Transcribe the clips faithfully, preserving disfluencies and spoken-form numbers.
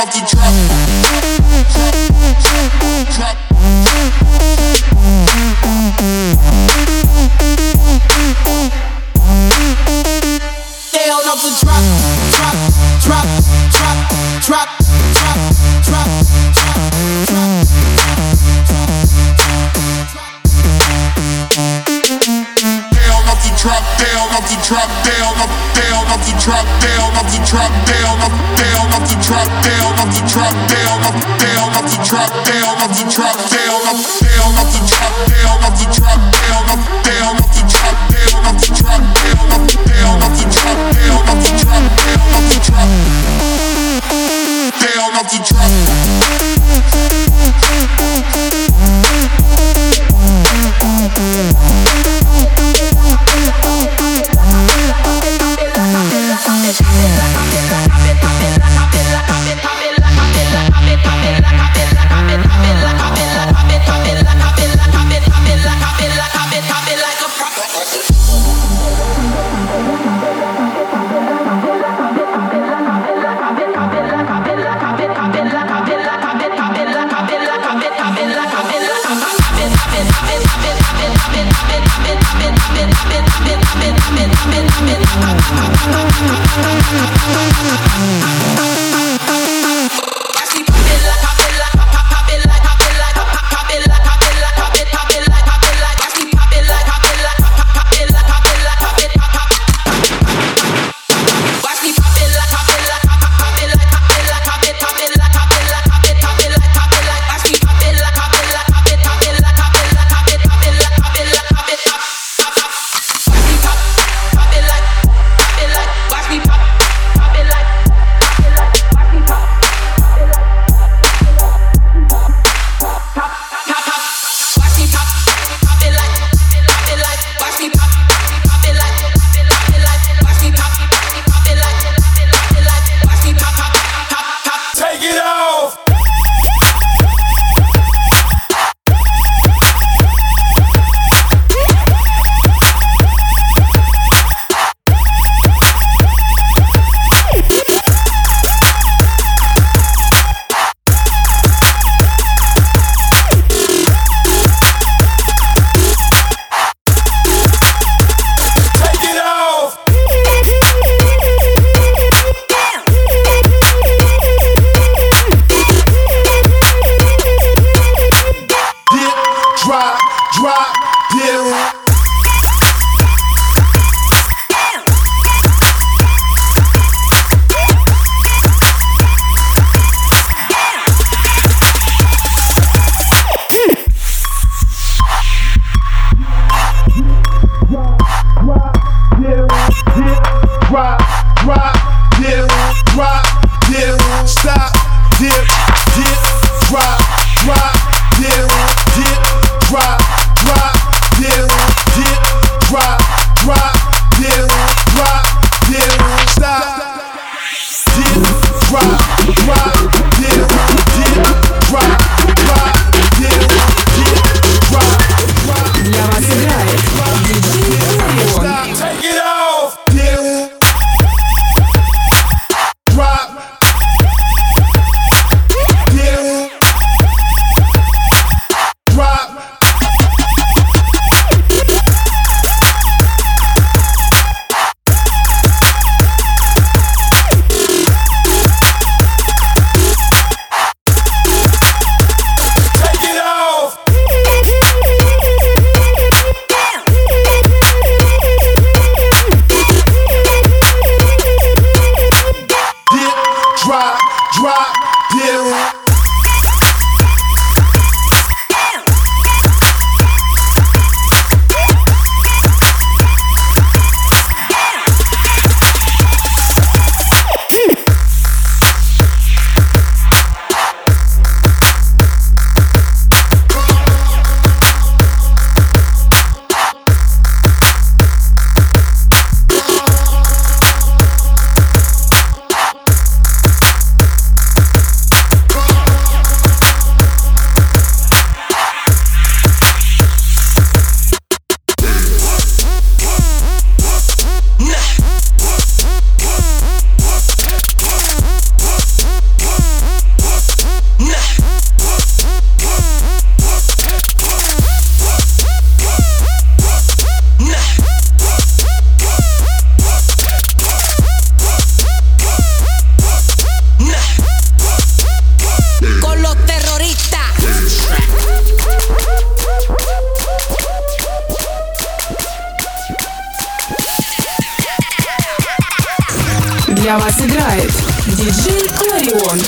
off the drop. Drop. Down off the drop, drop, drop, drop, drop, drop, drop, drop, drop. Down off the drop, down off the drop, down off, down off the drop, down off the drop, down off, down off the drop, down off the drop, down off, down off the drop, down off the drop, down off, down off the drop, down off the drop, down off, down off the drop, down off the drop, down off, down off the drop, down off the drop, down off the drop, down off the drop. Для вас играет диджей Ларион.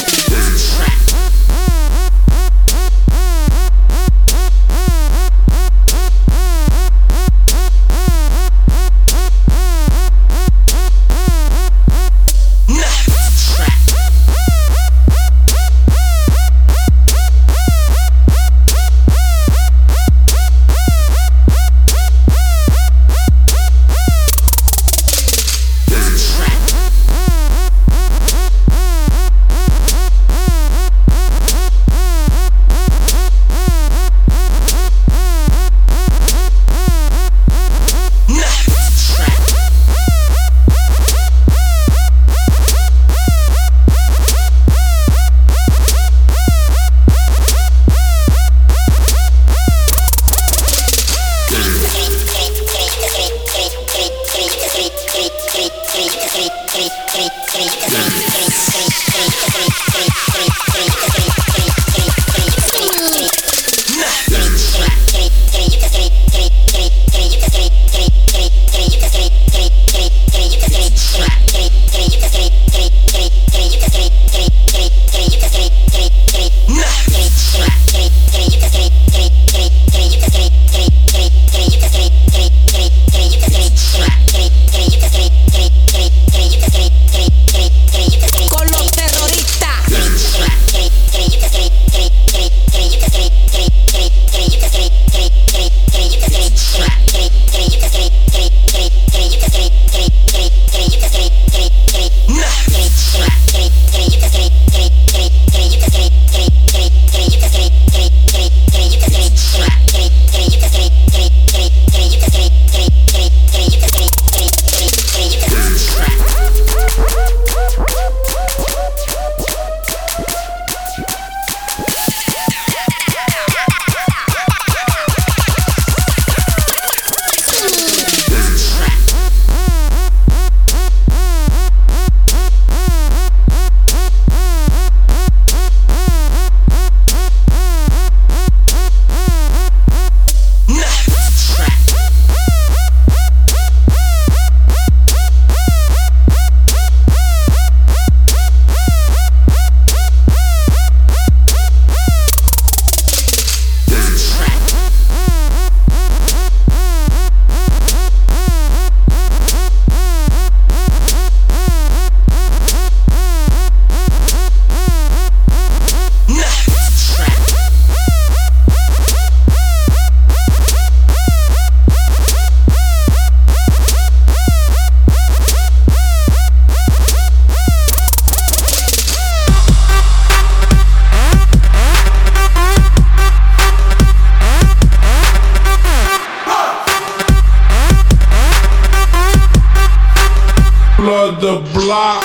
Flood the block.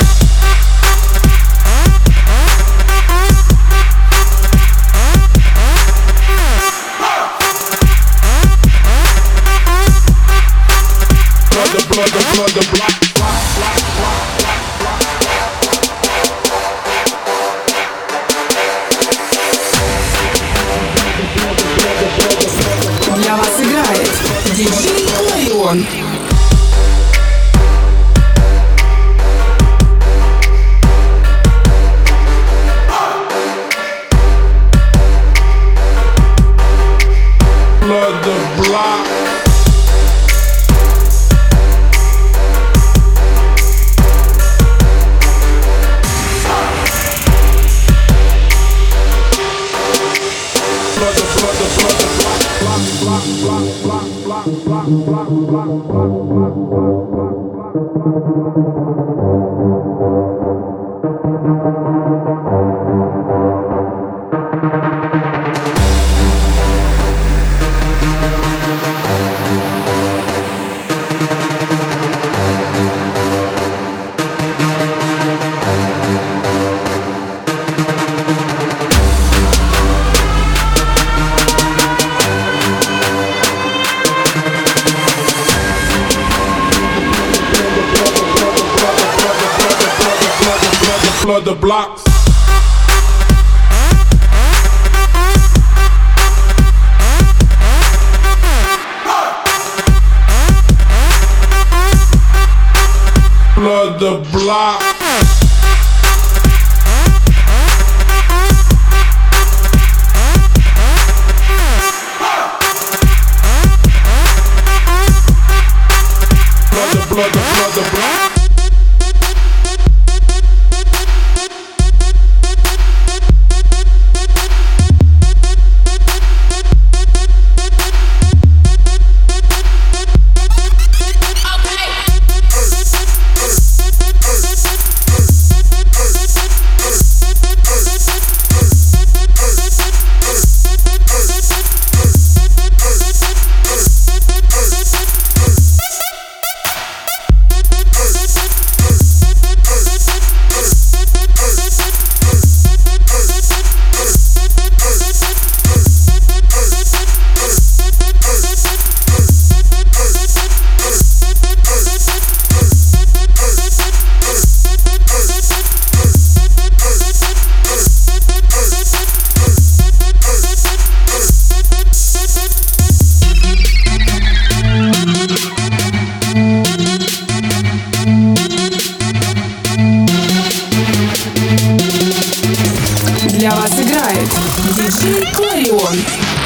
Flood the, flood the, flood the block. Для вас играет диджей Ларион. Flood the block. Flood the, flood the, flood the block, block, block, block, block, block, block, block, block, block, flood the blocks. Flood the block. Blood the blood the blood the block. Для вас играет диджей Кларион.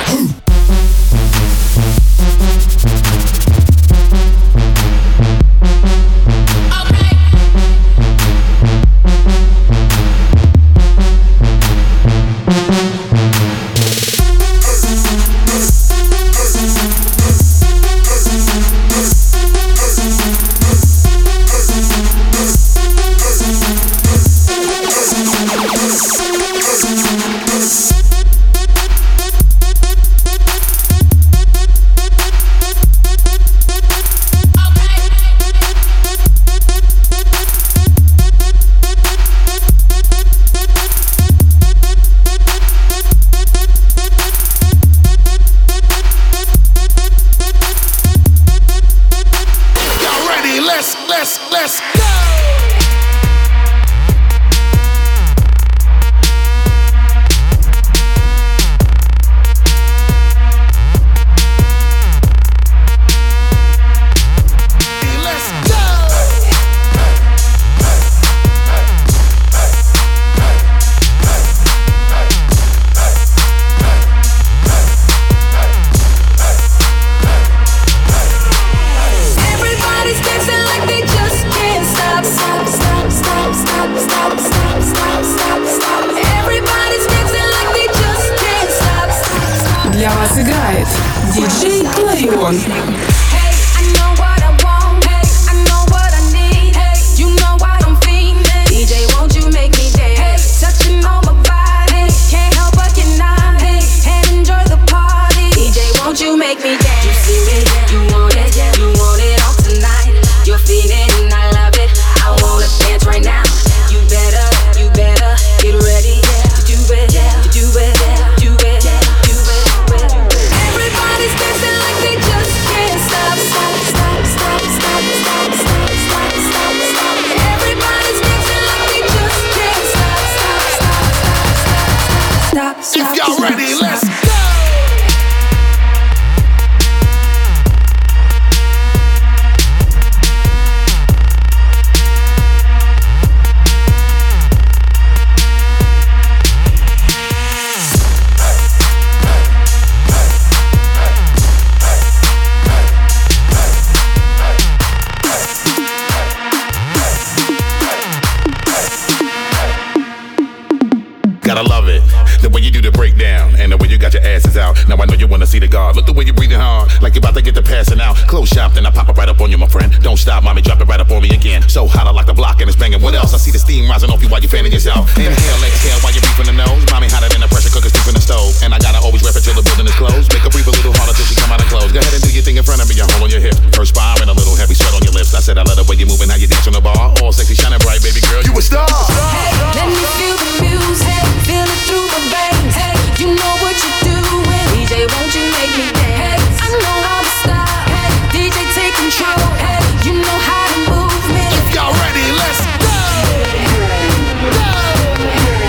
Для вас играет диджей Кларион. You make me dance. You see me, you want it, you want it all tonight. You're feeling, I love it. I wanna dance right now. You better, you better get ready to do it, to do it, do it, do it. Everybody's dancing like they just can't stop, stop, stop, stop, stop, stop, stop, stop, stop, stop. Everybody's dancing like they just can't stop, stop, stop, stop, stop, stop. If y'all ready, let's go. Gotta love it, the way you do the breakdown and the way you got your asses out. Now I know you wanna see the guard. Look the way you breathing hard, like you're about to get to passing out. Close shop, then I pop it right up on you, my friend. Don't stop, mommy, drop it right up on me again. So hot, I like the block and it's banging. What else? I see the steam rising off you while you're fanning yourself. Inhale, exhale while you're breathing the nose. Mommy hotter than a pressure cooker deep in the stove. And I gotta always rep it till the building is closed. Make her breathe a little harder till she come out of clothes. Go ahead and do your thing in front of me, a hole on your hip. Perspiring a little heavy, sweat on your lips. I said I love the way you moving, how you dance on the bar. All sexy, shining bright, baby girl, you a star. Hey, let me feel the music, feel it through the veins. Hey, you know what you're doing. D J, won't you make me dance? I know how to stop. Hey, D J, take control. Hey, you know how to move me. If y'all ready, let's go. Go.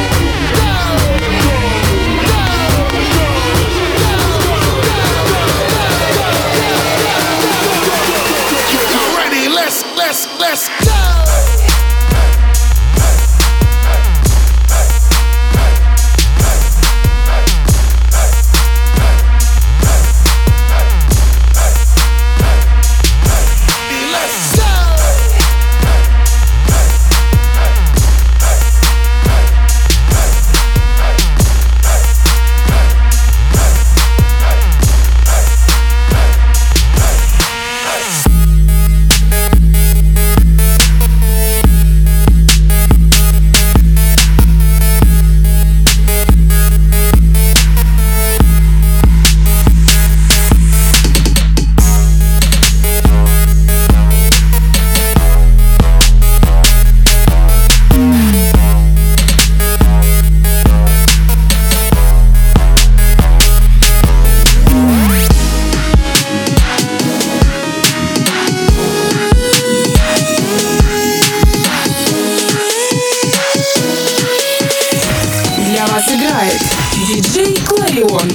вас играет диджей Клэрион.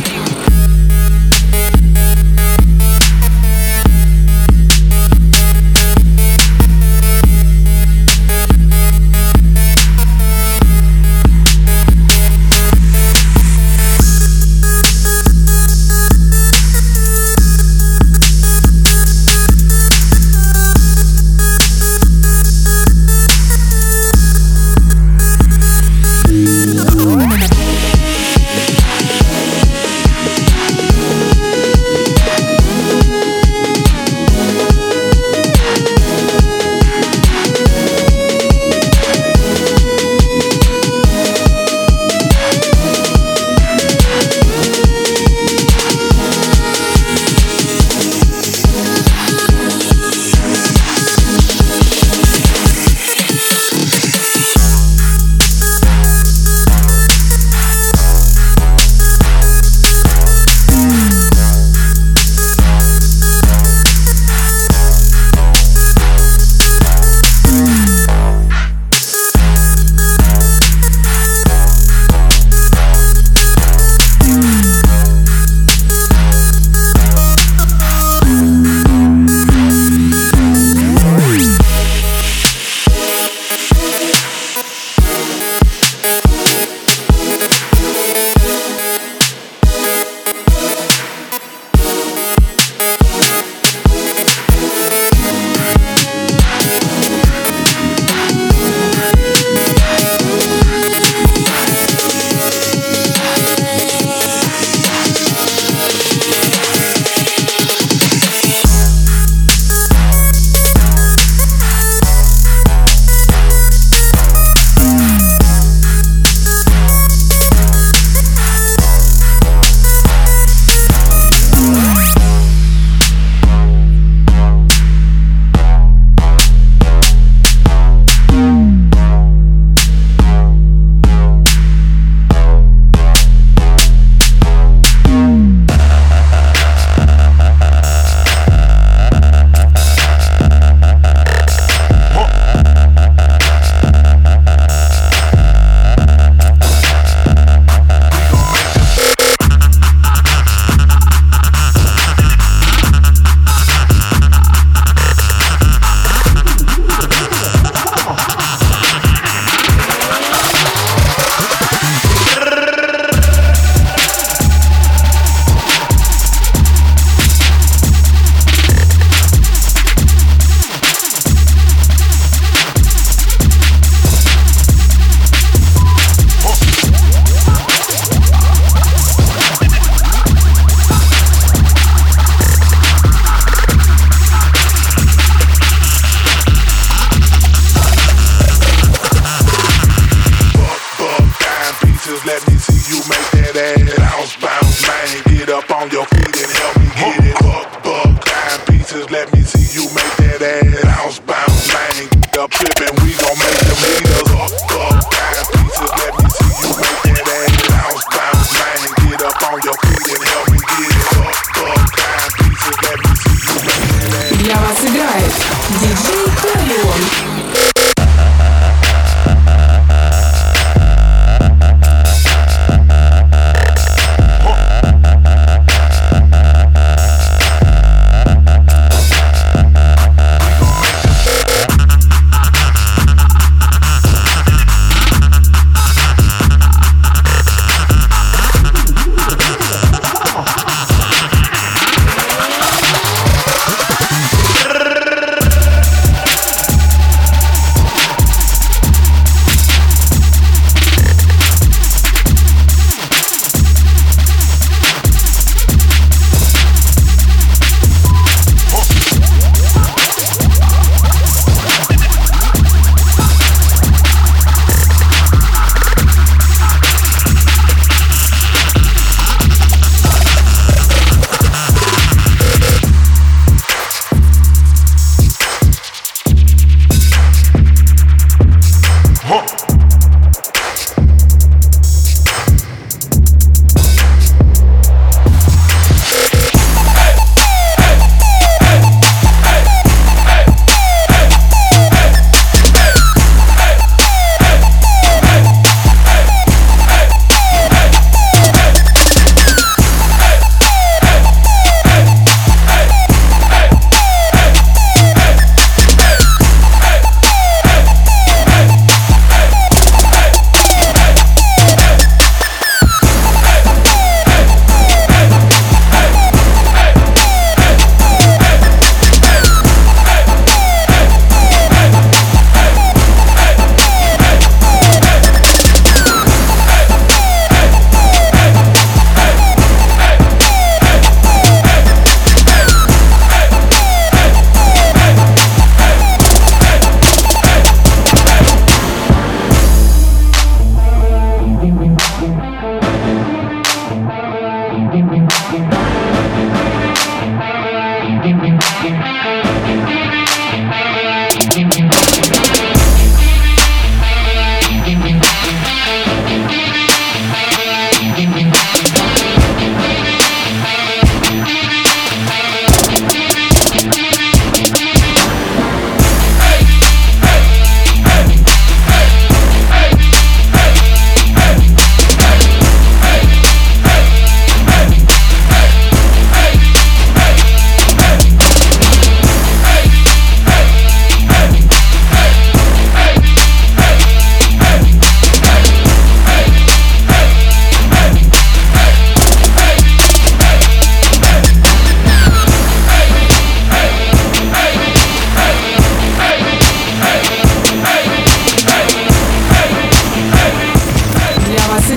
Для вас играет диджей Клэрион.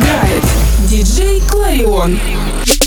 Играет диджей Кларион.